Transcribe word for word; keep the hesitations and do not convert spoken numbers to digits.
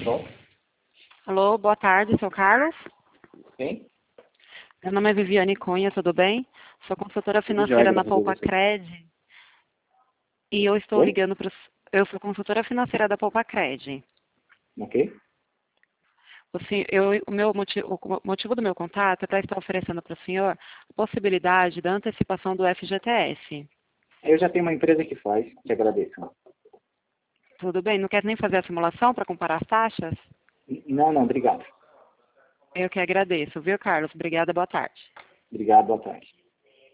Alô? Alô, boa tarde, sou Carlos. Quem? Meu nome é Viviane Cunha, tudo bem? Sou consultora Tudo jóia, financeira na graças a Poupa você. Cred e eu estou Oi? ligando para eu sou consultora financeira da Poupa Cred. Ok. Assim, eu, o, meu motivo, o motivo do meu contato é para estar oferecendo para o senhor a possibilidade da antecipação do F G T S. Eu já tenho uma empresa que faz, te agradeço. Tudo bem? Não quer nem fazer a simulação para comparar as taxas? N- Não, não, obrigado. Eu que agradeço, viu, Carlos? Obrigada, boa tarde. Obrigado, boa tarde.